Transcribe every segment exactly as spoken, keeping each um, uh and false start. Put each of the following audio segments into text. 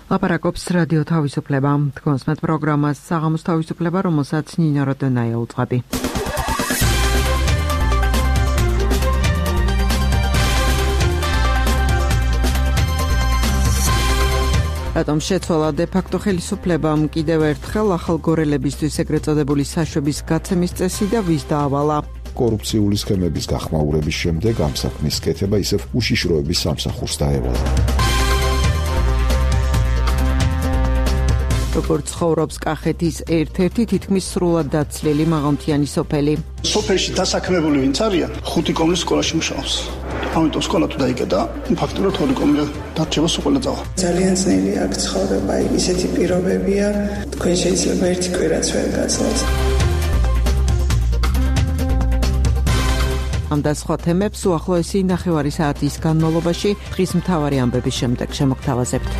ლაპარაკობს რადიო თავისუფლება. თქვენს პროგრამას საღამოს თავისუფლება, რომელსაც ნინო როდონაია უძღვები. რატომ შეცვალა დე-ფაქტო ხელისუფლებამ კიდევ ერთხელ ახალგორელებისთვის ეგრეთ წოდებული საშვების გაცემის წესი და ვის დაავალა? კორუფციული სქემების გახმაურების შემდეგ ამ საქმის კეთება ისევ უშიშროების სამსახურს დაევალა. როგორც ცხოვრობს კახეთის ერთ-ერთი თითქმის სრულად დაცლილი მაღალმთიანი სოფელი. სოფელში დასაქმებული ვინც არიან, ხუთი კომლის სკოლაში მუშაობს. ამიტომ სკოლა თუ დაიკეტა, ფაქტურად ორი კომლი დარჩება სკოლა წავა. ძალიან ძნელი აქ ცხოვრება, ისეთი პირობებია, თქვენ შეიძლება ერთი კვირაც ვერ გასცეს. ამ და სხვა თემებს უახლოესი ნახევარი საათის განმავლობაში დღის მთავარი ამბების შემდეგ შემოგთავაზებთ.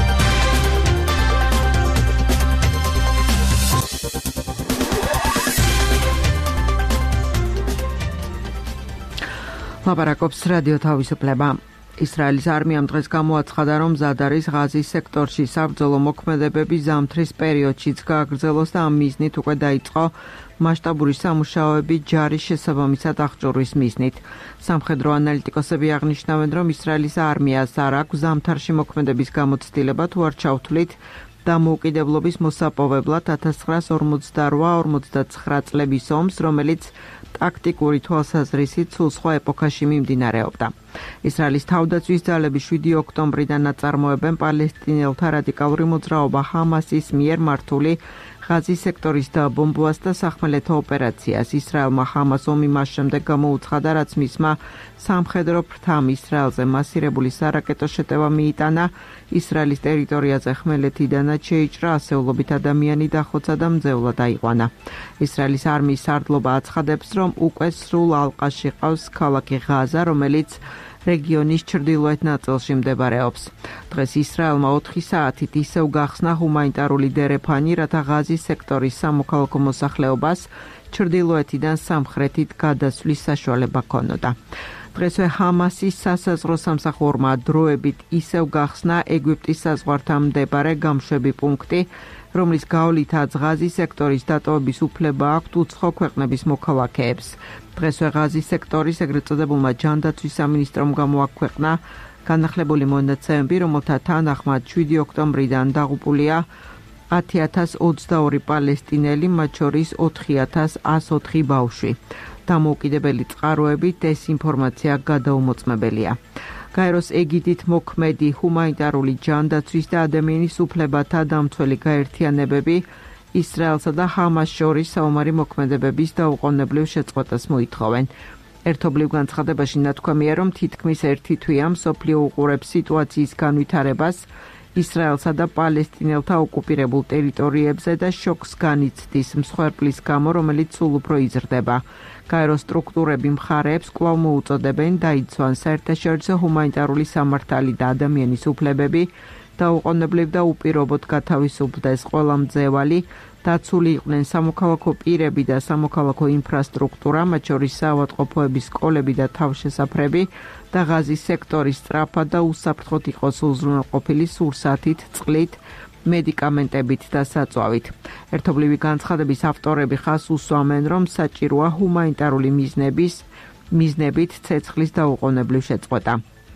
ლაპარაკობს რადიო თავისუფლება. ისრაელის არმიამ დღეს გამოაცხადა, რომ მზად არის ღაზის სექტორში საბრძოლო მოქმედებები ზამთრის პერიოდშიც გააგრძელოს და ამ მიზნით უკვე დაიწყო მასშტაბური სამუშაოები ჯარის შესაბამისად აღჭურვის მიზნით. სამხედრო ანალიტიკოსები აღნიშნავენ, რომ ისრაელის არმიას არ აქვს ზამთარში მოქმედების გამოცდილება თუ არ ჩავთვლით დამოუკიდებლობის მოსაპოვებლად ათას ცხრაას ორმოცდაორი ორმოცდაცხრა წლების ომს, რომელიც ტაქტიკური თვალსაზრისით სულ სხვა ეპოქაში მიმდინარეობდა. ისრაელის თავდაცვის ძალები შვიდი ოქტომბრიდან აწარმოებენ პალესტინელთა რადიკალური მოძრაობა ჰამასის მიერ მართული ღაზის სექტორის დაბომბვას და სახმელეთო ოპერაციას. ისრაელმა ჰამას ომი მას შემდეგ გამოუცხადა, რაც მისმა სამხედრო ფრთამ ისრაელზე მასირებული სარაკეტო შეტევა მიიტანა. ისრაელის ტერიტორიაზე ხმელეთიდანაც შეიჭრა, ასეულობით ადამიანი დახოცა და მძევლად დაიყვანა. ისრაელის არმიის სარდლობა აცხადებს, რომ უკვე სრულ ალყაში ყავს ქალაქი ღაზა, რომელიც რეგიონის ჩრდილოეთ ნაწილში მდებარეობს. დღეს ისრაელმა ოთხი საათით ისევ გახსნა ჰუმანიტარული დერეფანი, რათა ღაზის სექტორის სამოქალაქო მოსახლეობას ჩრდილოეთიდან სამხრეთით გადასვლის საშუალება ჰქონოდა. დღესვე ჰამასის სასაზღვრო სამსახურმა დროებით ისევ გახსნა ეგვიპტის საზღვართან მდებარე გამშვები პუნქტი, რომლის გავლითაც ღაზის სექტორის დატოვების უფლება აქვთ უცხო ქვეყნების მოქალაქეებს. დღესვე ღაზის სექტორის ეგრეთ წოდებულმა ჯანდაცვის სამინისტრომ გამოაქვეყნა განახლებული მონაცემები, რომელთა თანახმად შვიდი ოქტომბრიდან დაღუპულია ათი ათას ოცდაორი პალესტინელი, მათ შორის ოთხი ათას ასი ოთხი ბავშვი. დამოუკიდებელი წყაროებით ეს ინფორმაცია გადაუმოწმებელია. გაეროს ეგიდით მოქმედი ჰუმანიტარული ჯანდაცვის და ადამიანის უფლებათა დამცველი გაერთიანებები ისრაელსა და ჰამას შორის საომარი მოქმედებების დაუყოვნებლივ შეწყვეტას მოითხოვენ. ერთობლივ განცხადებაში ნათქვამია, რომ თითქმის ერთი თვეა მსოფლიო უყურებს სიტუაციის განვითარებას ისრაელსა და პალესტინელთა ოკუპირებულ ტერიტორიებზე და შოკს განიცდის მსხვერპლის გამო, რომელიც სულ უფრო იზრდება. გაეროს სტრუქტურები მხარეებს კვლავ მოუწოდებენ დაიცვან საერთაშორისო ჰუმანიტარული სამართალი და ადამიანის უფლებები, დაუყოვნებლივ და უპირობოდ გათავისუფლდეს ყველა მძევალი, დაცული იყვნენ სამოქალაქო პირები და სამოქალაქო ინფრასტრუქტურა, მათ შორის საავადმყოფოების სკოლები და თავშესაფრები და ღაზის სექტორის სწრაფად და უსაფრთხოდ იყოს უზრუნველყოფილი სურსათით, წყლით, მედიკამენტებით და საწვავით. ერთობლივი განცხადების ავტორები ხაზს უსვამენ, რომ საჭიროა ჰუმანიტარული მიზნების მიზნებით ცეცხლის დაუყოვნებლივ შეწყვეტა.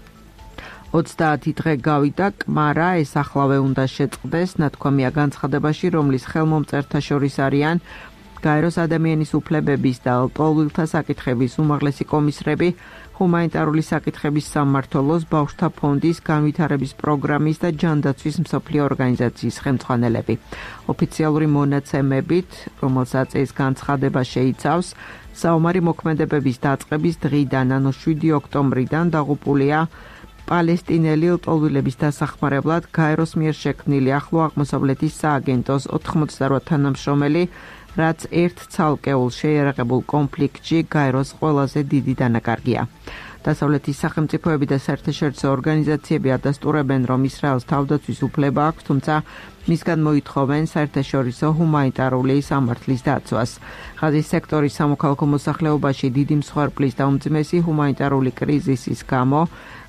ოცდაათი დღე გავიდა, კმარა ეს ახლავე უნდა შეწყდეს, ნათქვამია განცხადებაში, რომლის ხელმომწერთა შორის არიან გაეროს ადამიანის უფლებების და ლტოლვილთა საკითხების უმაღლესი კომისრები, ჰუმანიტარული საკითხების სამმართველოს, ბავშვთა ფონდის, განვითარების პროგრამის და ჯანდაცვის მსოფლიო ორგანიზაციის ხელმძღვანელები. ოფიციალური მონაცემებით, რომელსაც ეს განცხადება შეიცავს, საომარი მოქმედებების დაწყების დღიდან, ანუ შვიდი ოქტომბრიდან დაღუპულია პალესტინელი ლტოლვილების დასახმარებლად გაეროს მიერ შექმნილი ახლო აღმოსავლეთის სააგენტოს ოთხმოცდაორი თანამშრომელი, რაც ერთ ცალკეულ შეიარაღებულ კონფლიქტში გაეროს ყველაზე დიდი დანაკარგია. დასავლეთის სახელმწიფოები და საერთაშორისო ორგანიზაციები ადასტურებენ, რომ ისრაელს თავდაცვის უფლება აქვს, თუმცა მისგან მოითხოვენ საერთაშორისო ჰუმანიტარული სამართლის დაცვას. ღაზის სექტორის სამოქალაქო მოსახლეობაში დიდი მსხვერპლის და უმძიმესი ჰუმანიტარული კრიზისის გამო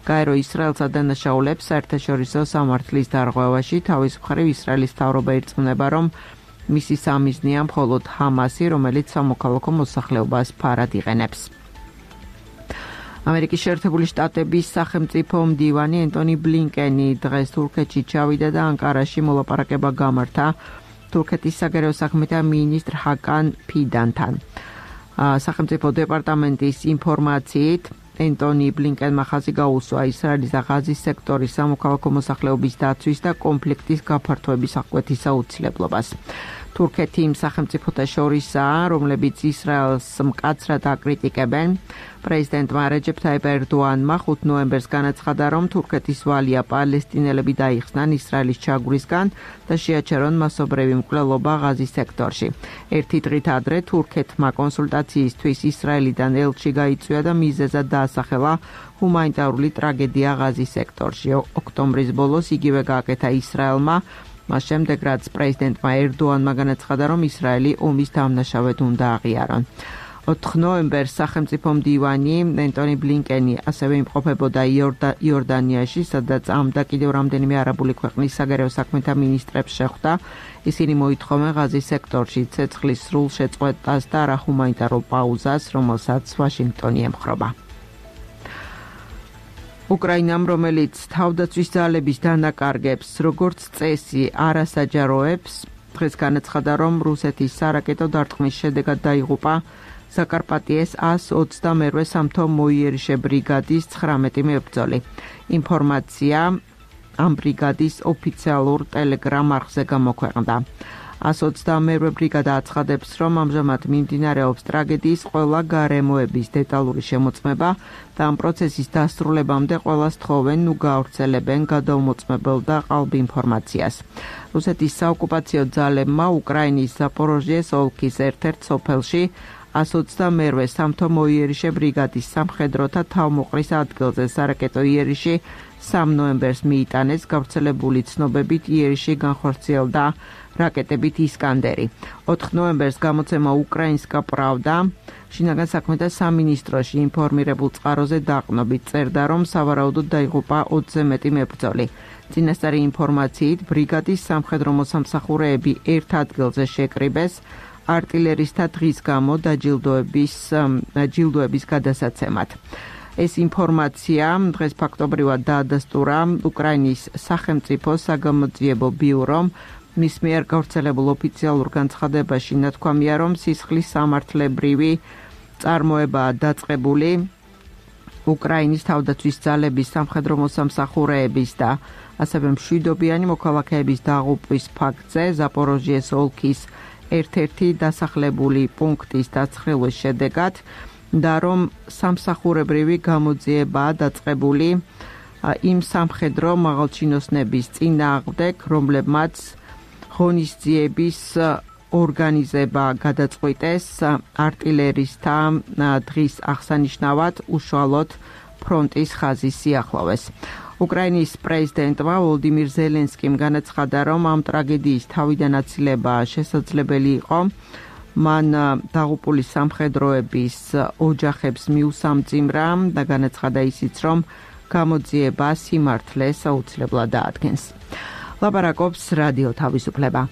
გაერო ისრაელს ადანაშაულებს საერთაშორისო სამართლის დარღვევაში. თავის მხრივ ისრაელის მთავრობა ირწმუნება, რომ მისი სამიზნეა მხოლოდ ჰამასი, რომელიც სამოქალაქო მოსახლეობას ფარად იყენებს. ამერიკის შეერთებული შტატების სახელმწიფო მდივანი ენტონი ბლინკენი დღეს თურქეთში ჩავიდა და ანკარაში მოლაპარაკება გამართა თურქეთის საგარეო საქმეთა მინისტრ ჰაკან ფიდანთან. სახელმწიფო დეპარტამენტის ინფორმაციით ენტონი ბლინკენმა ხაზი გაუსვა ისრაელის და ღაზის სექტორის სამოქალაქო მოსახლეობის დაცვის და კონფლიქტის გაფართოების აღკვეთის აუცილებლობას. თურქეთი იმ სახელმწიფოთა შორისაა, რომლებიც ისრაელს მკაცრად აკრიტიკებენ. პრეზიდენტმა რეჯეფ თაიპ ერდოანმა ხუთი ნოემბერს განაცხადა, რომ თურქეთის ვალია პალესტინელები დაიხსნან ისრაელის ჩაგვრისგან და შეაჩერონ მასობრივი მკვლელობა ღაზის სექტორში. ერთი დღით ადრე თურქეთმა კონსულტაციისთვის ისრაელიდან ელჩი გაიწვია და მიზეზად დაასახელა ჰუმანიტარული ტრაგედია ღაზის სექტორში. ოქტომბრის ბოლოს იგივე გააკეთა ისრაელმა, მას შემდეგ რაც პრეზიდენტმა ერდოანმა განაცხადა, რომ ისრაელი ომის დამნაშავედ უნდა აღიარონ. ოთხი ნოემბერს სახელმწიფო მდივანი ენტონი ბლინკენი ასევე იმყოფებოდა იორდანიაში, სადაც ამ და კიდევ რამდენიმე არაბული ქვეყნის საგარეო საქმეთა მინისტრებს შეხვდა. ისინი მოითხოვენ ღაზის სექტორში ცეცხლის სრულ შეწყვეტას და არა ჰუმანიტარულ პაუზას, რომელსაც ვაშინგტონი ემხრობა. უკრაინამ, რომელიც თავდაცვის ძალების დანაკარგებს როგორც წესი არ ასაჯაროებს, დღეს განაცხადა, რომ რუსეთის სარაკეტო დარტყმის შედეგად დაიღუპა საკარპატიეს ას ოცდამერვე სამთო მოიერიშე ბრიგადის ცხრამეტი მებრძოლი. ინფორმაცია ამ ბრიგადის ოფიციალურ ტელეგრამ არხზე გამოქვეყნდა. ას ოცდამერვე ბრიგადა აცხადებს, რომ ამჟამად მიმდინარეობს ტრაგედიის ყველა გარემოების დეტალური შემოწმება და ამ პროცესის დასრულებამდე ყველას თხოვენ ნუ გაავრცელებენ გადაუმოწმებელ და ყალბ ინფორმაციას. რუსეთის საოკუპაციო ძალებმა უკრაინის ზაპოროჟიეს ოლქის ერთ-ერთ სოფელში ას ოცდამერვე სამთო მოიერიშე ბრიგადის სამხედროთა თავმოყრის ადგილზე სარაკეტო იერიში სამი ნოემბერს მიიტანეს. გავრცელებული ცნობებით იერიში განხორციელდა რაკეტებით ისკანდერი. ოთხი ნოემბერს გამოცემა უკრაინსკა პრავდა შინაგან საქმეთა სამინისტროში ინფორმირებულ წყაროზე დაყნობით წერდა, რომ სავარაუდოდ დაიღუპა ოცზე მეტი მებრძოლი. წინასწარი ინფორმაციით ბრიგადის სამხედრო მოსამსახურეები ერთ ადგილზე შეკრიბეს არტილერისთა დღის გამო დაჯილდოების ჯილდოების გადასაცემად. ეს ინფორმაცია დღეს ფაქტობრივად დაადასტურა უკრაინის სახელმწიფო საგამოძიებო ბიურომ. მის მიერ გავრცელებულ ოფიციალურ განცხადებაში ნათქვამია, რომ სისხლის სამართლებრივი წარმოებაა დაწყებული უკრაინის თავდაცვის ძალების სამხედრო მოსამსახურეების და ასევე მშვიდობიანი მოქალაქეების დაღუპვის ფაქტზე ზაპოროჟიეს ოლქის ერთ-ერთი დასახლებული პუნქტის დაცხრილვის შედეგად და რომ სამსახურებრივი გამოძიებაა დაწყებული იმ სამხედრო მაღალჩინოსნების წინააღმდეგ, რომლებმაც ღონისძიების ორგანიზება გადაწყვიტეს არტილერისთა დღის აღსანიშნავად უშუალოდ ფრონტის ხაზის სიახლოვეს. უკრაინის პრეზიდენტმა ვოლოდიმირ ზელენსკიმ განაცხადა, რომ ამ ტრაგედიის თავიდან აცილება შესაძლებელი იყო. მან დაღუპული სამხედროების ოჯახებს მიუსამძიმრა და განაცხადა ისიც, რომ გამოძიება სიმართლეს აუცილებლად დაადგენს. ლაპარაკობს რადიო თავისუფლება.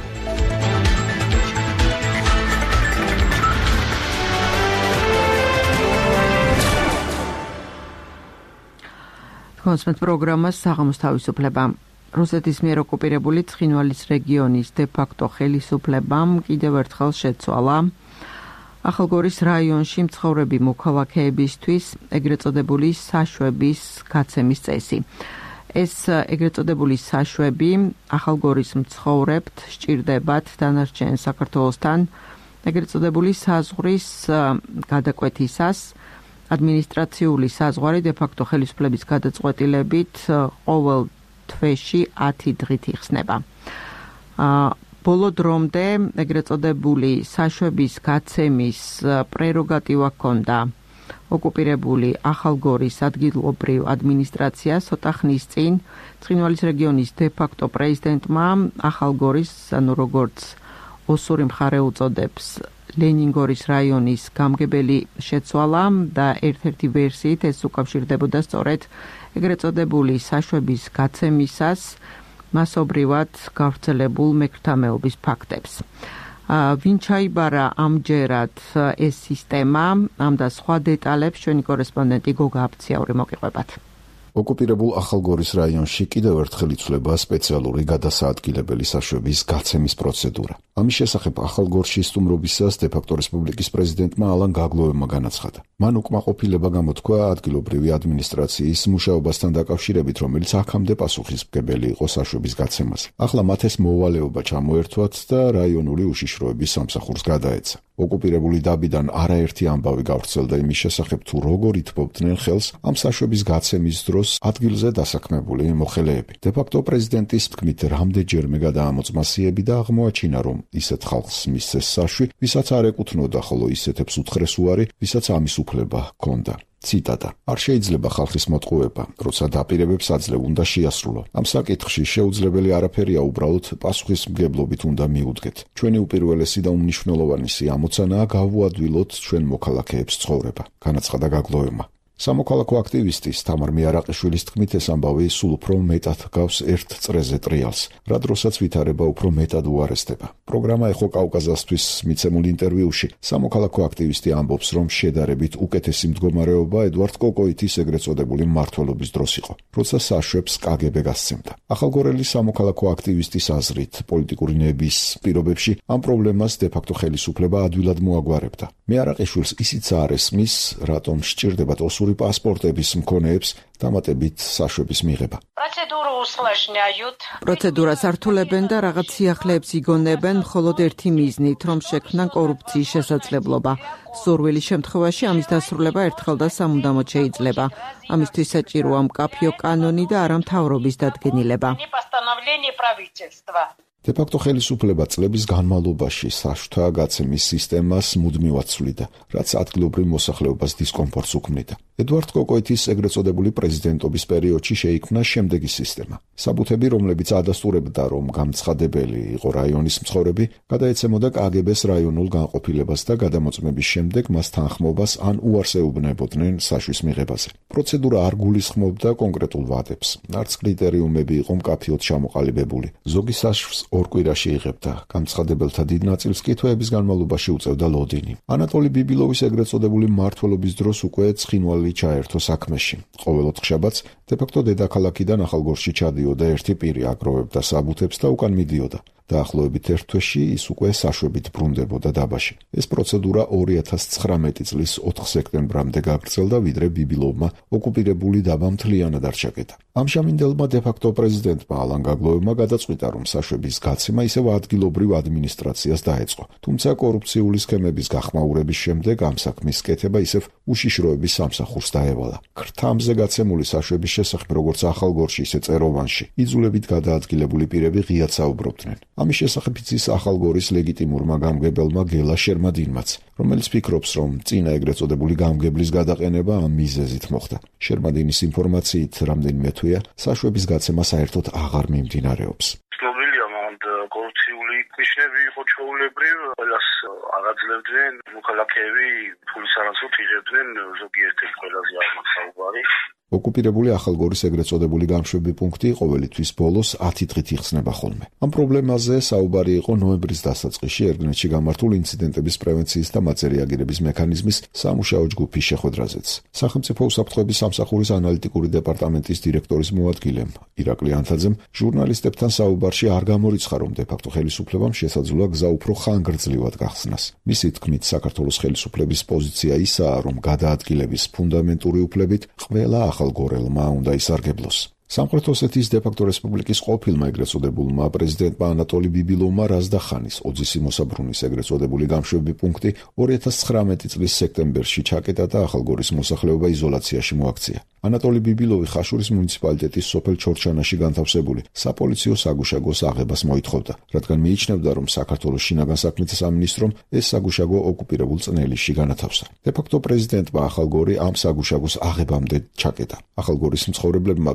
კონსმეთ პროგრამას საღამოს თავისუფლება. რუსეთის მიერ ოკუპირებული ცხინვალის რეგიონის დე-ფაქტო ხელისუფლებამ კიდევ ერთხელ შეცვალა ახალგორის რაიონში მცხოვრები მოქალაქეებისთვის ეგრეთ წოდებული საშვების გაცემის წესი. ეს ეგრეთ წოდებული საშვები ახალგორის მცხოვრებთ სჭირდებათ დანარჩენ საქართველოსთან ეგრეთ წოდებული საზღვრის გადაკვეთისას. ადმინისტრაციული საზღვარი დე-ფაქტო ხელისუფლების გადაწყვეტილებით ყოველ თვეში ათი დღით იხსნება. ბოლო დრომდე ეგრეთ წოდებული საშვების გაცემის პრეროგატივა ჰქონდა ოკუპირებული ახალგორის ადგილობრივ ადმინისტრაციას. ცოტა ხნის წინ ცხინვალის რეგიონის დე-ფაქტო პრეზიდენტმა ახალგორის, ანუ როგორც ოსური მხარე უწოდებს, ლენინგორის რაიონის გამგებელი შეცვალა და ერთ-ერთი ვერსიით ეს უკავშირდებოდა სწორედ ეგრეთ წოდებული საშვების გაცემისას მასობრივად გავრცელებულ მექრთამეობის ფაქტებს. ვინ ჩაიბარა ამჯერად ეს სისტემა, ამ და სხვა დეტალებს ჩვენი კორესპონდენტი გოგა აფციაური მოგიყვებათ. ოკუპირებულ ახალგორის რაიონში კიდევ ერთხელ იცვლება სპეციალური გადასაადგილებელი საშვების გაცემის პროცედურა. ამის შესახებ ახალგორში სტუმრობისას დე-ფაქტო რესპუბლიკის პრეზიდენტმა ალან გაგლოევმა განაცხადა. მან უკმაყოფილება გამოთქვა ადგილობრივი ადმინისტრაციის მუშაობასთან დაკავშირებით, რომელიც აქამდე პასუხისმგებელი იყო საშვების გაცემაზე. ახლა მათ ეს მოვალეობა ჩამოერთვათ და რაიონული უშიშროების სამსახურს გადაეცა. ოკუპირებული დაბიდან არაერთი ამბავი გავრცელდა იმის შესახებ, თუ როგორ ითბობდნენ ხელს ამ საშვების გაცემის დროს ადგილზე დასაქმებული მოხელეები. დე-ფაქტო პრეზიდენტის თქმით, რამდენჯერმე გადაამოწმასიები და აღმოაჩინა, რომ ისეთ ხალხს მისცეს საშვი, ვისაც არ ეკუთვნოდა, ხოლო ისეთებს უთხრეს უარი, ვისაც ამის უფლება ჰქონდა. ციტატა: არ შეიძლება ხალხის მოტყუება, როცა დაპირებებს აძლევ უნდა შეასრულო. ამ საკითხში შეუძლებელი არაფერია, უბრალოდ პასუხისმგებლობით უნდა მიუდგეთ. ჩვენი უპირველესი და უმნიშვნელოვანესი ამოცანაა გავუადვილოთ ჩვენ მოქალაქეებს ცხოვრება, განაცხადა გაგლოევმა. სამოქალაქო აქტივისტის თამარ მიარაყიშვილის თქმით, ეს ამბავი სულ უფრო მეტად გავს ერთ წრეზე ტრიალს, რა დროსაც ვითარება უფრო მეტად უარესდება. პროგრამა ეხო კავკაზასთვის მიცემულ ინტერვიუში სამოქალაქო აქტივისტი ამბობს, რომ შედარებით უკეთესი მდგომარეობა ედვარდ კოკოიტის ეგრეთ წოდებული მმართველობის დროს იყო, როცა საშვებს კაგებე გასცემდა. ახალგორელი სამოქალაქო აქტივისტის აზრით, პოლიტიკური ნების პირობებში ამ პრობლემას დე-ფაქტო ხელისუფლება ადვილად მოაგვარებდა. მიარაყიშვილს ისიც არ ესმის, რატომ სჭირდებათ ოსური პასპორტების მქონეებს დამატებით საშვების მიღება. პროცედურას ართულებენ და რაღაც სიახლეებს იგონებენ მხოლოდ ერთი მიზნით, რომ შექმნან კორუფციის შესაძლებლობა. სურვილის შემთხვევაში ამის დასრულება ერთხელ და სამუდამოდ შეიძლება. ამისთვის საჭიროა მკაფიო კანონი და არა მთავრობის დადგენილება. დე-ფაქტო ხელისუფლება წლების განმავლობაში საშვთა გაცემის სისტემას მუდმივად ცვლიდა, რაც ადგილობრივ მოსახლეობას დისკომფორტს უქმნიდა. ედვარდ კოკოიტის ეგრეთ წოდებული პრეზიდენტობის პერიოდში შეიქმნა შემდეგი სისტემა. საბუთები, რომლებიც ადასტურებდა, რომ გამცხადებელი იყო რაიონის მცხოვრები, გადაეცემოდა კაგებეს რაიონულ განყოფილებას და გადამოწმების შემდეგ მას თანხმობას ან უარს ეუბნებოდნენ საშვის მიღებაზე. პროცედურა არ გულისხმობდა კონკრეტულ ვადებს, არც კრიტერიუმები იყო მკაფიოდ ჩამოყალიბებული. ზოგი საშვს ორ კვირაში იღებდა, გამცხადებელთა დიდ ნაწილს კი თვეების განმავლობაში უწევდა ლოდინი. ანატოლი ბიბილოვის ეგრეთ წოდებული მმართველობის დროს უკვე ცხინვალი ჩაერთო საქმეში. ყოველ ოთხშაბათს დე-ფაქტო დედაქალაქიდან ახალგორში ჩადიოდა ერთი პირი, აგროვებდა საბუთებს და უკან მიდიოდა. დაახლოებით ერთ თვეში ის უკვე საშვებით ბრუნდებოდა დაბაში. ეს პროცედურა ორი ათას ცხრამეტი წლის ოთხ სექტემბრამდე გაგრძელდა, ვიდრე ბიბილოვმა ოკუპირებული დაბა მთლიანად არ ჩაკეტა. ამჟამინდელმა დე-ფაქტო პრეზიდენტმა ალან გაგლოევმა გადაწყვიტა, რომ საშვების გაცემა ისევ ადგილობრივ ადმინისტრაციას დაეწყო. თუმცა კორუფციული სქემების გახმაურების შემდეგ ამ საქმის კეთება ისევ უშიშროების სამსახურს დაევალა. ქრთამზე გაცემული საშვების შესახებ როგორც ახალგორში, ისე წეროვანში იძულებით გადაადგილებული პირები ღიად საუბრობდნენ. ამის შესახებ იცის ახალგორის ლეგიტიმურმა გამგებელმა გელა შერმადინმაც, რომელიც ფიქრობს, რომ წინა ეგრეთ წოდებული გამგებლის გადაყენება ამ მიზეზით მოხდა. შერმადინის ინფორმაციით, რამდენიმე თვეა საშვების გაცემა საერთოდ აღარ მიმდინარეობს. ცნობილია, მანდ კორუფციული ნიშნები იყო ჩვეულებრივ, ყველას აღაძლებდნენ, მოქალაქეები ფულის არასრულად იღებდნენ, ზოგიერთი ყველაზე აღმათ საუბარი. ოკუპირებული ახალგორის ეგრეთ წოდებული გამშვები პუნქტი ყოველთვის ბოლოს ათი დღით იხსნება ხოლმე. ამ პრობლემაზე საუბარი იყო ნოემბრის დასაწყისში ერგნეთში გამართულ ინციდენტების პრევენციის და მაწერიაგირების მექანიზმის სამუშაო ჯგუფის შეხვედრაზეც. სახელმწიფო უსაფრთხოების სამსახურის ანალიტიკური დეპარტამენტის დირექტორის მოადგილემ ირაკლი ანთაძემ ჟურნალისტებთან საუბარში არ გამორიცხა, რომ დე-ფაქტო ხელისუფლებამ შესაძლოა გზა უფრო ხანგრძლივად გახსნას. მისი თქმით, საქართველოს ხელისუფლების პოზიცია ისაა, რომ გადაადგილების ფუნდამენტური უფლებით ყველა ახალგორელმა უნდა ისარგებლოს. სამხრეთ ოსეთის დე-ფაქტო რესპუბლიკის ყოფილმა ეგრეთ წოდებულმა პრეზიდენტმა ანატოლი ბიბილოვმა რაზდახანის ოძისი მოსაბრუნის ეგრეთ წოდებული გამშვები პუნქტი ორი ათას ცხრამეტი წლის სექტემბერში ჩაკეტა და ახალგორის მოსახლეობა იზოლაციაში მოაქცია. ანატოლი ბიბილოვი ხაშურის მუნიციპალიტეტის სოფელ ჩორჩანაში განთავსებული საპოლიციო საგუშაგოს აღებას მოითხოვდა, რადგან მიიჩნევდა, რომ საქართველოს შინაგან საქმეთა სამინისტრომ ეს საგუშაგო ოკუპირებულ წნელიში განათავსა. დე-ფაქტო პრეზიდენტმა ახალგორი ამ საგუშაგოს აღებამდე ჩაკეტა. ახალგორის მცხოვრებლებმა კი ბიბილოვი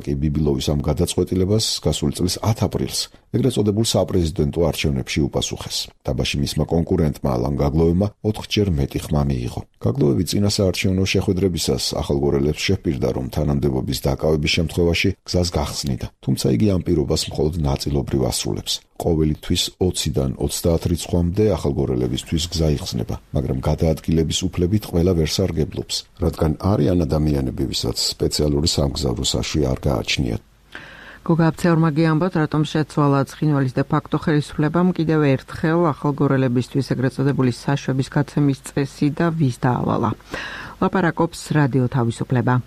ჭრილოვის ამ გადაწყვეტილებას გასული წლის ათი აპრილს ეგრეთ წოდებულ საპრეზიდენტო არჩევნებში უპასუხეს. დაბაში მისმა კონკურენტმა ალან გაგლოვებმა ოთხჯერ მეტი ხმა მიიღო. გაგლოვები წინა საარჩევნო შეხვედრებისას ახალგორელებს შეჰპირდა, რომ თანამდებობის დაკავების შემთხვევაში გზას გახსნიდა, თუმცა იგი ამ პირობას მხოლოდ ნაწილობრივ ასრულებს. ყოველი თვის ოციდან ოცდაათ რიცხვამდე ახალგორელებისთვის გზა იხსნება, მაგრამ გადაადგილების უფლებით ყველა ვერ სარგებლობს, რადგან არიან ადამიანები, ვისაც სპეციალური სამგზავრო საშვი არ გააჩნიათ. გოგა აფცეორმა გიამბოთ, რატომ შეცვალა ცხინვალის დე ფაქტო ხელისუფლებამ კიდევ ერთხელ ახალგორელებისთვის ეგრეთ წოდებული საშვების გაცემის წესი და ვის დაავალა. ლაპარაკობს რადიო თავისუფლება.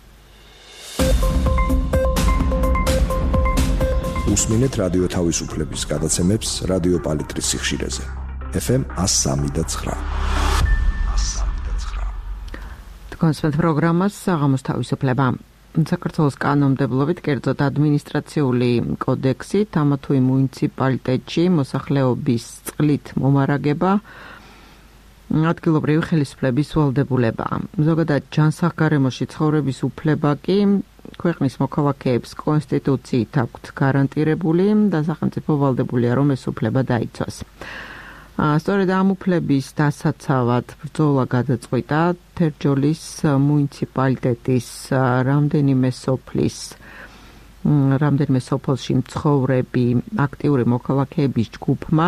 უსმინეთ რადიო თავისუფლების გადაცემებს რადიო პალიტრის სიხშირეზე. ეფ ემ one oh three point nine. თქვენს პროგრამას საღამოს თავისუფლება. საქართველოს კანონმდებლობით, კერძოდ ადმინისტრაციული კოდექსით, ამა თუ იმ მუნიციპალიტეტში მოსახლეობის წყლით მომარაგება ადგილობრივი ხელისუფლების ვალდებულებაა. ზოგადად ჯანსაღგარემოში ცხოვრების უფლება კი ქვეყნის მოქალაქეებს კონსტიტუციით აქვთ გარანტირებული და სახელმწიფო ვალდებულია, რომ ეს უფლება დაიცვას. სწორედ ამ უფლების დასაცავად ბრძოლა გადაწყვიტა თერჯოლის მუნიციპალიტეტის რამდენიმე სოფლის რამდენიმე სოფელში მცხოვრები აქტიური მოქალაქეების ჯგუფმა,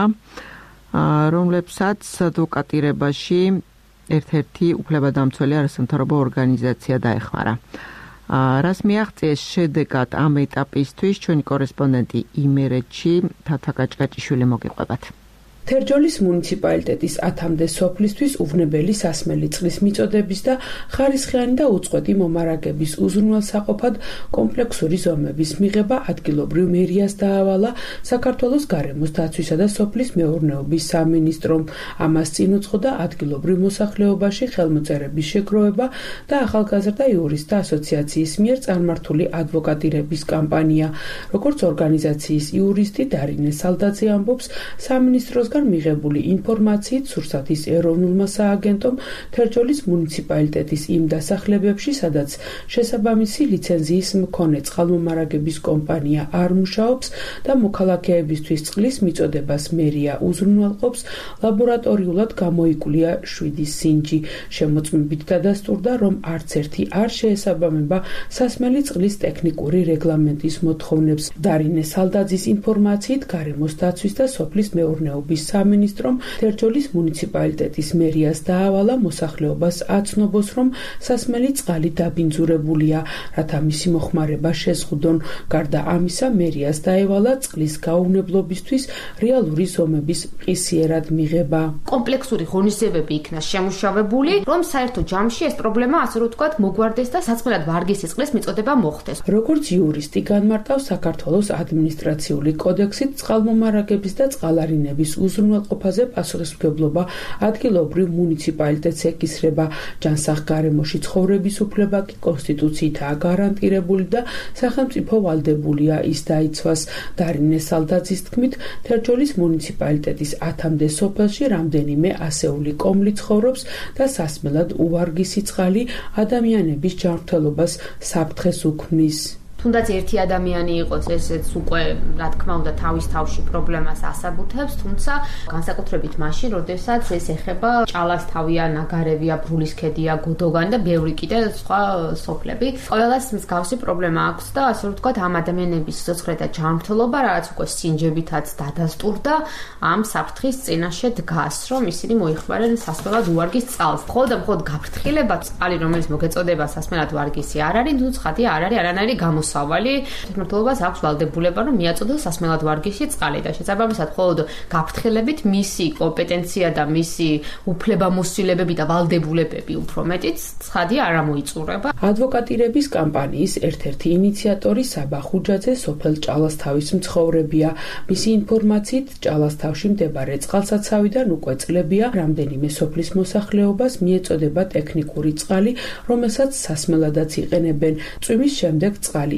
რომლებსაც ადვოკატირებაში ერთ-ერთი უფლებადამცველი არასამთავრობო ორგანიზაცია დაეხმარა. რას მიაღწიეს შედეგად ამ ეტაპისთვის ჩვენი კორესპონდენტი იმერეთში თათა კაჭკაჭიშვილი მოგიყვებათ. თერჯოლის მუნიციპალიტეტის ათამდე სოფლისთვის უვნებელი სასმელი წყლის მიწოდების და ხარისხიანი და უწყვეტი მომარაგების უზრუნველსაყოფად კომპლექსური ზომების მიღება ადგილობრივ მერიას დაავალა საქართველოს გარემოს დაცვისა და სოფლის მეურნეობის სამინისტრომ. ამას წინ უძღოდა ადგილობრივ მოსახლეობაში ხელმოწერების შეგროვება და ახალგაზრდა იურისტთა ასოციაციის მიერ წარმართული ადვოკატირების კამპანია. როგორც ორგანიზაციის იურისტი დარინე სალდაძე ამბობს, სამინისტროს მიღებული ინფორმაციით სურსათის ეროვნულმა სააგენტომ თერჯოლის მუნიციპალიტეტის იმ დასახლებებში, სადაც შესაბამისი ლიცენზიის მქონე წყალმომარაგების კომპანია არ მუშაობს და მოქალაქეებისთვის წყლის მიწოდებას მერია უზრუნველყოფს, ლაბორატორიულად გამოიკვლია შვიდი სინჯი. შემოწმებით დადასტურდა, რომ არც ერთი არ შეესაბამება სასმელი წყლის ტექნიკური რეგლამენტის მოთხოვნებს. დარინე სალდაძის ინფორმაციით გარემოს დაცვის და სოფლის მეურნეობის სამინისტრომ თერჯოლის მუნიციპალიტეტის მერიას დაავალა მოსახლეობას აცნობოს, რომ სასმელი წყალი დაბინძურებულია, რათა მისი მოხმარება შეზღუდონ. გარდა ამისა, მერიას დაევალა წყლის გაუვნებლობისთვის რეალური ზომების მყისიერად მიღება. კომპლექსური ღონისძიებები იქნა შემუშავებული, რომ საერთო ჯამში ეს პრობლემა, ასე რომ ვთქვათ, მოგვარდეს და საწყლად ვარგისი წყლის მიწოდება მოხდეს. როგორც იურისტი განმარტავს, საქართველოს ადმინისტრაციული კოდექსით წყალმომარაგების და წყალარინების უზრუნველყოფაზე პასუხისმგებლობა ადგილობრივ მუნიციპალიტეტს ეკისრება. ჯანსაღგარემოში ცხოვრების უფლება კი კონსტიტუციითაა გარანტირებული და სახელმწიფო ვალდებულია ის დაიცვას. დარინე სალდაძის თქმით, თერჯოლის მუნიციპალიტეტის ათამდე სოფელში რამდენიმე ასეული კომლი ცხოვრობს და სასმელად უვარგისი წყალი ადამიანების ჯანმრთელობას საფრთხეს უქმნის. თუნდაც ერთი ადამიანი იყოს, ესეც უკვე, რა თქმა უნდა, თავის თავში პრობლემას ასაბუთებს, თუმცა განსაკუთრებით მაშინ, როდესაც ეს ეხება ჭალასთავია, ნაგარევია, ბრულისქედია, გუდოგანი და ბევრი კიდე სხვა სოფლები. ყველას მსგავსი პრობლემა აქვს და ასე რომ ვთქვათ, ამ ადამიანების სიცოცხლე და ჯანმრთელობა, რაც უკვე სინჯებითაც დადასტურდა, ამ საფრთხის წინაშე დგას, რომ ისინი მოიხმარენ სასმელად უვარგის წყალს. მხოლოდ და მხოლოდ გაფრთხილება წყალი, რომელიც მოგეწოდება სასმელად ვარგისი არ არის, თუ ცხადია არ არის არანაირი გამოსავალი. თერთმეტლობას აქვს ვალდებულება, რომ მიაწოდოს სასმელად ვარგისი წყალი და შესაბამისად მხოლოდ გაფრთხილებით მისი კომპეტენცია და მისი უფლებამოსილებები და ვალდებულებები უფრო მეტიც ცხადია არ ამოიწურება. ადვოკატირების კამპანიის ერთ-ერთი ინიციატორი საბა ხუჯაძე სოფელ ჭალასთავის მცხოვრებია. მისი ინფორმაციით, ჭალასთავში მდებარე წყალსაცავიდან უკვე წლებია რამდენიმე სოფლის მოსახლეობას მიეწოდება ტექნიკური წყალი, რომელსაც სასმელადაც იყენებენ. წვიმის შემდეგ წყალი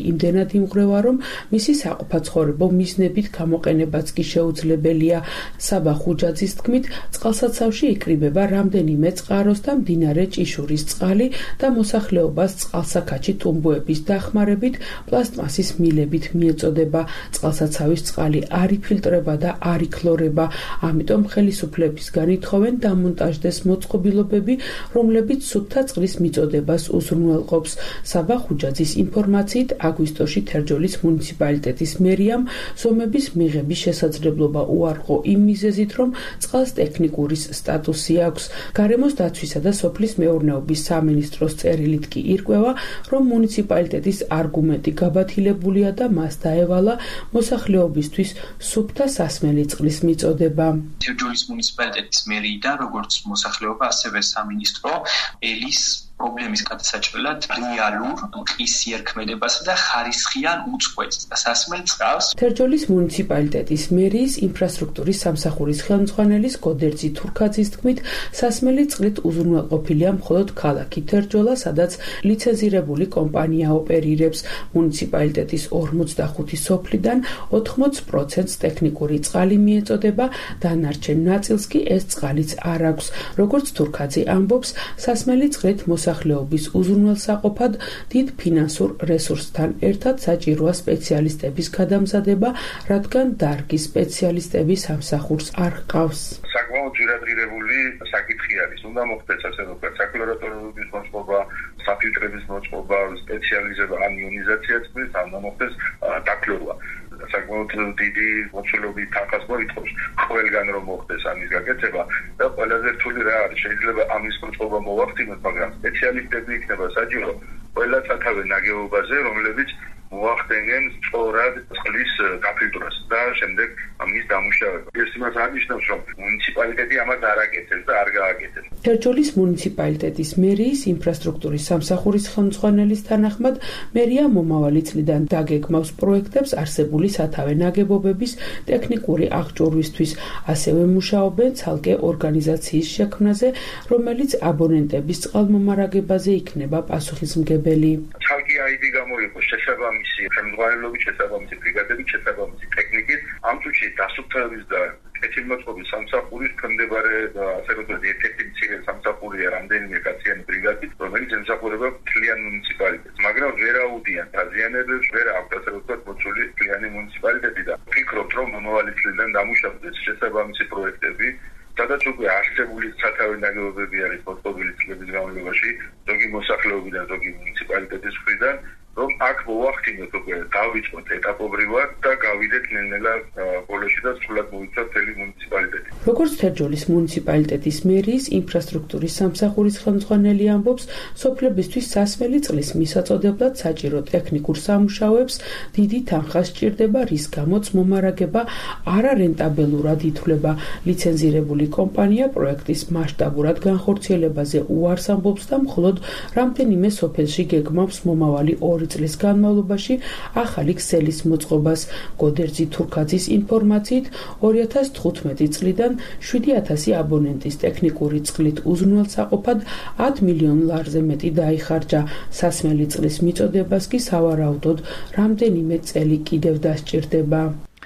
იმდენად იმღრევა, რომ მისი საყოფაცხოვრებო მიზნებით გამოყენებაც კი შეუძლებელია. საბა ხუჯაძის თქმით, წყალსაცავში იკრიბება რამდენიმე წყაროს და მდინარე ჭიშურის წყალი და მოსახლეობას წყალსაქაჩი ტუმბოების დახმარებით პლასტმასის მილებით მიეწოდება. წყალსაცავის წყალი არ იფილტრება და არ იქლორება, ამიტომ ხელისუფლებისგან ითხოვენ დამონტაჟდეს მოწყობილობები, რომლებიც სუფთა წყლის მიწოდებას უზრუნველყოფს. საბა ხუჯაძის ინფორმაციით, აგვისტოში თერჯოლის მუნიციპალიტეტის მერიამ ზომების მიღების შესაძლებლობა უარყო იმ მიზეზით, რომ წყალს ტექნიკური სტატუსი აქვს. გარემოს დაცვისა და სოფლის მეურნეობის სამინისტროს წერილით კი ირკვევა, რომ მუნიციპალიტეტის არგუმენტი გაბათილებულია და მას დაევალა მოსახლეობისთვის სუფთა სასმელი წყლის მიწოდება. თერჯოლის მუნიციპალიტეტის მერიიდან, როგორც მოსახლეობა, ასევე სამინისტრო ელის პრობლემის გადასაჭრელად რეალურ მყის იერქმედებასა და ხარისხიან უწყვეტს და სასმელ წყალს. თერჯოლის მუნიციპალიტეტის მერიის ინფრასტრუქტურის სამსახურის ხელმძღვანელის გოდერძი თურქაძის თქმით, სასმელი წყლით უზრუნველყოფილია მხოლოდ ქალაქი თერჯოლა, სადაც ლიცენზირებული კომპანია ოპერირებს. მუნიციპალიტეტის ორმოცდახუთი სოფლიდან ოთხმოც პროცენტს ტექნიკური წყალი მიეწოდება, დანარჩენ ნაწილს კი ეს წყალიც არ აქვს. როგორც თურქაძე ამბობს, სასმელი წყლით მოსახლეობის უზრუნველსაყოფად დიდ ფინანსურ რესურსთან ერთად საჭიროა სპეციალისტების გადამზადება, რადგან დარგის სპეციალისტები სამსახურს არ ჰყავს. საკმაოდ ძირადღირებული საკითხი არის. უნდა მოხდეს ასე ვთქვათ, საკლორატურების მოწყობა, საფილტრების მოწყობა, სპეციალიზება ან იონიზაცია წყლის, უნდა მოხდეს დაქლორვა. საკმაოდ დიდი მოცულობის თანხას მოითხოვს ყველგან რომ მოხდეს ამის გაკეთება და ყველაზე რთული რა არის, შეიძლება ამის მოწყობა მოვახდინოთ, მაგრამ სპეციალისტები იქნება საჭირო ყველა სათავე ნაგებობაზე, რომლებიც მოახდენენ სწორად წყლის დაფილტრას და შემდეგ ამის დამუშავება. ეს იმას აღნიშნავს, რომ მუნიციპალიტეტი ამას არ აკეთებს და არ გააკეთებს. თერჯოლის მუნიციპალიტეტის მერიის ინფრასტრუქტურის სამსახურის ხელმძღვანელის თანახმად, მერია მომავალი წლიდან დაგეგმავს პროექტებს არსებული სათავე ნაგებობების ტექნიკური აღჭურვისთვის, ასევე მუშაობენ ცალკე ორგანიზაციის შექმნაზე, რომელიც აბონენტების წყალმომარაგებაზე იქნება პასუხისმგებელი. ცალკე აიდი გამოიყოს შესაბამისი ხელმძღვანელობით, შესაბამისი ბრიგადებით, შესაბამისი ტექნიკით, ამ წუთში დასუფთავების და კეთილმოწყობის სამსახურის ქმნდებარე ასე ვთქვათ, ერთ-ერთი მცირე სამსახურია რამდენიმე კაციანი ბრიგადით, რომელიც ემსახურება მთლიან მუნიციპალიტეტს, მაგრამ ვერ აუდიან დაზიანებებს, ვერ აქვს ასე ვთქვათ, მოცული მთლიანი მუნიციპალიტეტი და ვფიქრობთ, რომ მომავალი წლიდან დამუშავდეს შესაბამისი პროექტები, სადაც უკვე არსებული სათავე ნაგებობები არის მოწყობილი წლების განმავლობაში, ზოგი მოსახლეობიდან, ზოგი მუნიციპალიტეტის მხრიდან, რომ აქ მოვახდინოთ უკვე დავიწყოთ ეტაპობრივად და გავიდეთ ნელ-ნელა ბოლოში და სრულად მოვიცავთ მთელი მუნიციპალიტეტი. როგორც თერჯოლის მუნიციპალიტეტის მერიის ინფრასტრუქტურის სამსახურის ხელმძღვანელი ამბობს, სოფლებისთვის სასმელი წყლის მისაწოდებლად საჭირო ტექნიკურ სამუშაოებს დიდი თანხა სჭირდება, რის გამოც მომარაგება არარენტაბელურად ითვლება. ლიცენზირებული კომპანია პროექტის მასშტაბურად განხორციელებაზე უარს ამბობს და მხოლოდ რამდენიმე სოფელში გეგმავს მომავალი ორი წლის განმავლობაში ახალი ქსელის მოწყობას. გოდერძი თურქაძის ინფორმაციით, ორი ათას თხუთმეტი წლიდან შვიდი ათასი აბონენტის ტექნიკური წყლით უზრუნველსაყოფად ათ მილიონ ლარზე მეტი დაიხარჯა. სასმელი წყლის მიწოდებას კი სავარაუდოდ რამდენიმე წელი კიდევ დასჭირდება.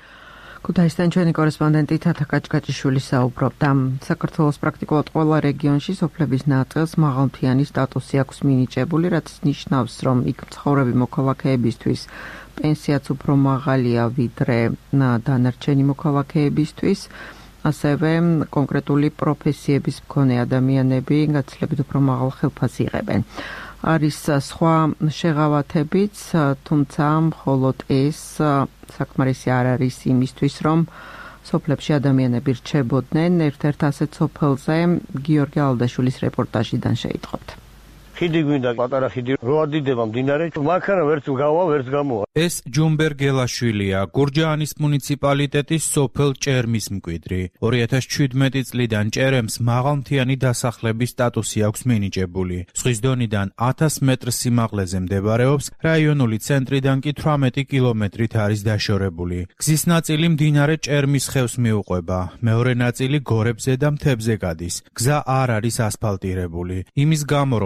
ქუთაისიდან ჩვენი კორესპონდენტი თათა კაჭკაჭიშვილი საუბრობდა. საქართველოს პრაქტიკულად ყველა რეგიონში სოფლების ნაწილს მაღალმთიანი სტატუსი აქვს მინიჭებული, რაც ნიშნავს, რომ იქ მცხოვრები მოქალაქეებისთვის პენსიაც უფრო მაღალია ვიდრე დანარჩენი მოქალაქეებისთვის. ასევე კონკრეტული პროფესიების მქონე ადამიანები გაცილებით უფრო მაღალ ხელფასს იღებენ. არის სხვა შეღავათებიც, თუმცა მხოლოდ ეს საკმარისი არ არის იმისთვის, რომ სოფლებში ადამიანები რჩებოდნენ. ერთ-ერთ ასეთ სოფელზე გიორგი ალდაშვილის რეპორტაჟიდან შეიტყობთ. ხიდი გვინდა, პატარა ხიდი რო ადიდება მდინარე, მანქანა ვერც გავა, ვერც გამოვა. ეს ჯუმბერ გელაშვილია, გურჯაანის მუნიციპალიტეტის სოფელ ჭერმის მკვიდრი. ორი ათას შვიდმეტი წლიდან ჭერემს მაღალმთიანი დასახლების სტატუსი აქვს მინიჭებული. ზღვის დონიდან ათას მეტრ სიმაღლეზე მდებარეობს, რაიონული ცენტრიდან კი თვრამეტი კილომეტრით არის დაშორებული. გზის ნაწილი მდინარე ჭერმის ხევს მიუყვება, მეორე ნაწილი გორებზე და მთებზე გადის. გზა არ არის ასფალტირებული. იმის გამო, რომ ხიდი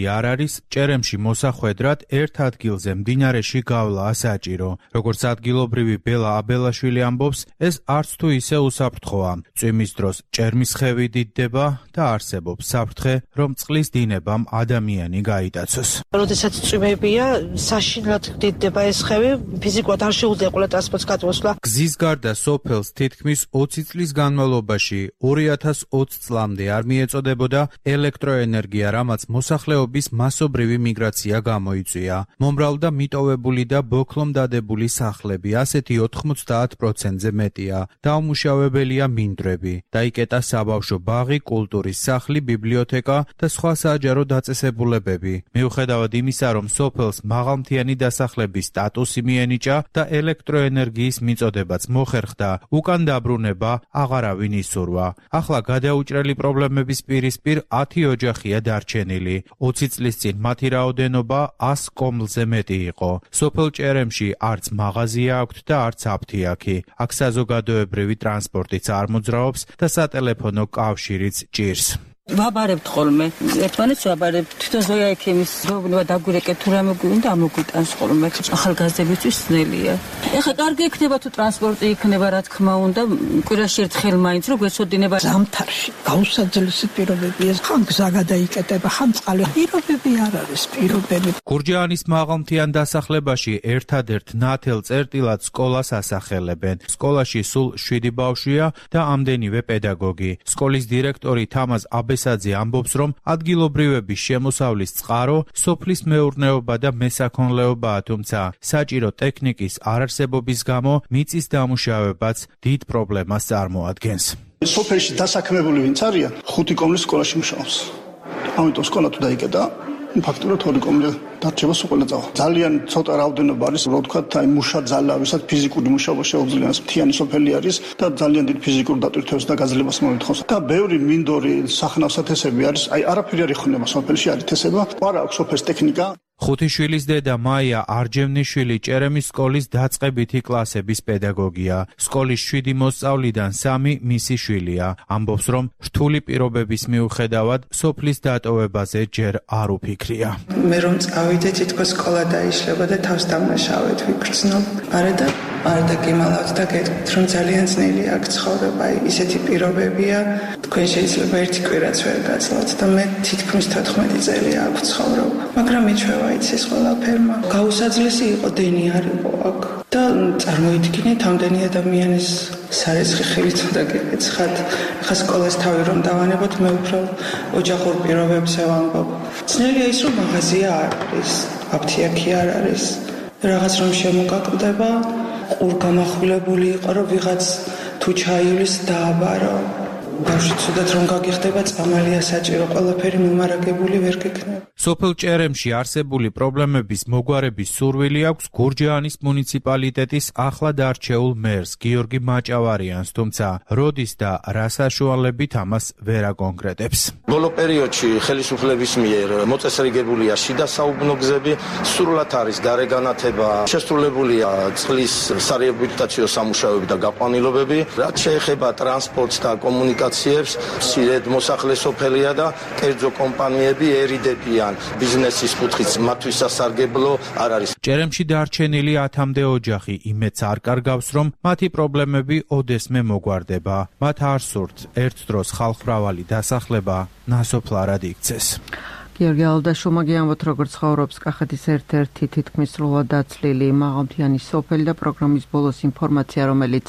პერიოდი არ არის, ჭერემში მოსახვედრად ერთ ადგილზე მდინარეში გავლაა საჭირო. როგორც ადგილობრივი ბელა აბელაშვილი ამბობს, ეს არც თუ ისე უსაფრთხოა. წვიმის დროს ჭერმის ხევი დიდდება და არსებობს საფრთხე, რომ წყლის დინებამ ადამიანი გაიტაცოს. როდესაც წვიმებია, საშინლად დიდდება ეს ხევი, ფიზიკურად არ შეუძლია ყველა ტრანსპორტს გადმოსვლა. გზის გარდა სოფელს თითქმის ოცი წლის განმავლობაში ორი ათას ოცი წლამდე არ მიეწოდებოდა ელექტროენერგია, რამაც მოსახლეობის მასობრივი მიგრაცია გამოიწვია. მომრავლდა მიტოვებული და ბოქლომდადებული სახლები, ასეთი ოთხმოცდაათ პროცენტზე მეტია. დაუმუშავებელია მინდვრები. დაიკეტა საბავშვო ბაღი, კულტურის სახლი, ბიბლიოთეკა და სხვა საჯარო დაწესებულებები. მიუხედავად იმისა, რომ სოფელს მაღალმთიანი დასახლების სტატუსი მიენიჭა და ელექტროენერგიის მიწოდებაც მოხერხდა, უკან დაბრუნება აღარავინ ისურვა. ახლა გადაუჭრელი პრობლემების პირისპირ ათი ოჯახია დარჩენილი. ოცი წლის წინ მათი რაოდენობა ას კომლზე მეტი იყო. სოფელ ჭერემში არც მაღაზია აქვთ და არც აფთიაქი. აქ საზოგადოებრივი ტრანსპორტიც არ მოძრაობს და სატელეფონო კავშირიც ჭირს. ვაბარებთ ხოლმე. ერთმანეთს ვაბარებთ. თვითონ ზოია ექიმის ზოგადად დაგვირეკეთ თუ რამე გვინდა ამოგვიტანს ხოლმე. ახალგაზრდებისთვის ძნელია. ეხლა კარგი იქნება თუ ტრანსპორტი იქნება, რა თქმა უნდა, კვირაში ერთხელ მაინც რო გვეცოდინება. ზამთარში გაუსაძლესი პირობებია. ხან გზა გადაიკეტება, ხან წყალი. პირობები არ არის პირობები. გურჯაანის მაღალმთიან დასახლებაში ერთადერთ ნათელ წერტილად სკოლას ასახელებენ. სკოლაში სულ შვიდი ბავშვია და ამდენივე პედაგოგი. სკოლის დირექტორი თამაზ აბესაძე ამბობს, რომ ადგილობრივების შემოსავლის წყარო სოფლის მეურნეობა და მესაქონლეობაა, თუმცა საჭირო ტექნიკის არარსებობის გამო მიწის დამუშავებაც დიდ პრობლემას წარმოადგენს. სოფელში დასაქმებული ვინც არიან, ხუთი კომლის სკოლაში მუშაობს. ამიტომ სკოლა თუ დაიკეტა, ფაქტურად ორი კომლე დარჩება სკოლა წავა. ძალიან ცოტა რაოდენობა არის, რო ვთქვათ, აი მუშა ძალა, ვისაც ფიზიკური მუშაობა შეუძლია, მთიანი სოფელი არის და ძალიან დიდ ფიზიკურ დატვირთვას და გაძლებას მოითხოვს. და ბევრი მინდორი სახნავსათესები არის, აი არაფერი არ იხუნება სოფელში, არის თესება, არა აქვს სოფელს ტექნიკა. ხუთი შვილის დედა მაია არჯევნიშვილი ჭერემის სკოლის დაწყებითი კლასების პედაგოგია. სკოლის შვიდი მოსწავლიდან სამი მისი შვილია. ამბობს, რომ რთული პირობების მიუხედავად სოფლის დატოვებაზე ჯერ არ უფიქრია. მე რომ წავიდე, თითქოს სკოლა დაიშლება და თავს დამნაშავედ ვიგრძნობ. არა და არა და გიმალავთ და გეტყვით, რომ ძალიან ძნელი აქ ცხოვრება, ისეთი პირობებია, თქვენ შეიძლება ერთი კვირაც ვერ გაცლოთ და მე თითქმის თოთხმეტი წელი აქ ვცხოვრობ. მაგრამ მიჩვევა იცის ყველაფერმა. გაუსაძლესი იყო, დენი არ იყო აქ. და წარმოიდგინეთ, ამდენი ადამიანის სარეცხი ხილით უნდა გეკეცხათ. ხა სკოლას თავი რომ დავანებოთ, მე უფრო ოჯახურ პირობებზე ვამბობ. ძნელია ის, რომ მაღაზია არ არის, აფთიაქი არ არის. რაღაც რომ შემოგაკლდება, ყურ გამახვილებული იყო, რომ ვიღაც თუ ჩაივლის დააბარო. ბავშვი ცუდად რომ გაგიხდება, წამალია საჭირო, ყველაფერი მომარაგებული ვერ გექნება. სოფელ ჭერემში არსებული პრობლემების მოგვარების სურვილი აქვს გურჯაანის მუნიციპალიტეტის ახლად არჩეულ მერს გიორგი მაჭავარიანს, თუმცა როდის და რა საშუალებით ამას ვერ აკონკრეტებს. ბოლო პერიოდში ხელისუფლების მიერ მოწესრიგებულია შიდა საუბნო გზები, სრულად არის გარეგანათება, შესრულებულია წყლის სარეაბილიტაციო სამუშაოები და გაყვანილობები, რაც შეეხება ტრანსპორტს და კომუნიკაციებს, მცირედ მოსახლე სოფელია და კერძო კომპანიები ერიდებიან. ბიზნესის კუთხით მათთვის სასარგებლო არ არის. ჭერემში დარჩენილი ათამდე ოჯახი იმედს არ კარგავს, რომ მათი პრობლემები ოდესმე მოგვარდება. მათ არ სურთ ერთ დროს ხალხმრავალი დასახლება ნასოფლარად იქცეს. გიორგი ალდაშვილმა გიამბოთ, როგორც ცხოვრობს კახეთის ერთ-ერთი თითქმის სრულად დაცლილი მაღალმთიანი სოფელი და პროგრამის ბოლოს ინფორმაცია, რომელიც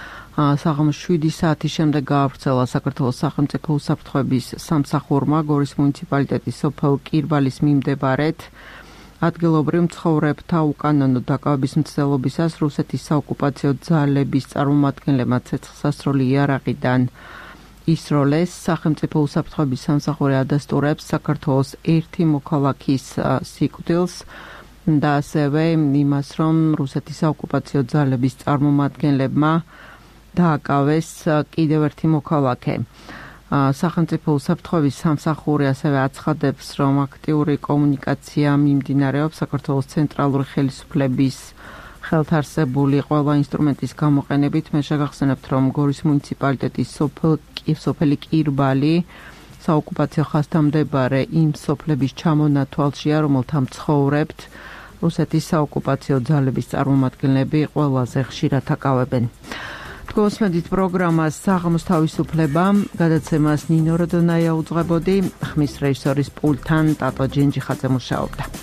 საღამოს შვიდი საათის შემდეგ გაავრცელა საქართველოს სახელმწიფო უსაფრთხოების სამსახურმა გორის მუნიციპალიტეტის სოფელ კირბალის მიმდებარედ ადგილობრივ მცხოვრებთა უკანონო დაკავების მცდელობისას რუსეთის საოკუპაციო ძალების წარმომადგენლებმა ცეცხლსასროლი იარაღიდან ისროლეს. სახელმწიფო უსაფრთხოების სამსახური ადასტურებს საქართველოს ერთი მოქალაქის სიკვდილს და ასევე იმას, რომ რუსეთის საოკუპაციო ძალების წარმომადგენლებმა დააკავეს კიდევ ერთი მოქალაქე. სახელმწიფო უსაფრთხოების სამსახური ასევე აცხადებს, რომ აქტიური კომუნიკაცია მიმდინარეობს საქართველოს ცენტრალური ხელისუფლების ხელთარსებული ყველა ინსტრუმენტის გამოყენებით. მე შეგახსენებთ, რომ გორის მუნიციპალიტეტის სოფელი კირბალი საოკუპაციო ხასთამდებარე იმ სოფლების ჩამონათვალშია, რომელთა მცხოვრებთ რუსეთის საოკუპაციო ძალების წარმომადგენლები ყველაზე ხშირად აკავებენ. Თქვენს პროგრამას საღამოს თავისუფლება, გადაცემას ნინო როდონაია უძღვებოდი, ხმის რეჟისორის პულტთან ტატო ჯენჯიხაძე მუშაობდა.